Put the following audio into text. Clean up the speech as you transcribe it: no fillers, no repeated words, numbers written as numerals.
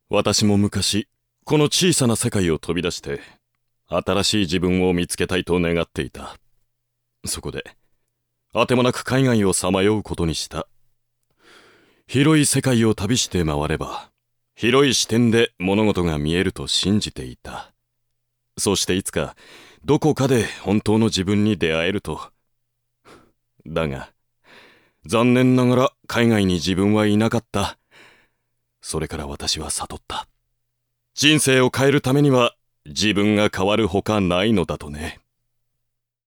私も昔、この小さな世界を飛び出して、新しい自分を見つけたいと願っていた。そこで、あてもなく海外をさまようことにした。広い世界を旅して回れば、広い視点で物事が見えると信じていた。そしていつか、どこかで本当の自分に出会えると。だが、残念ながら海外に自分はいなかった。それから私は悟った。人生を変えるためには自分が変わるほかないのだとね。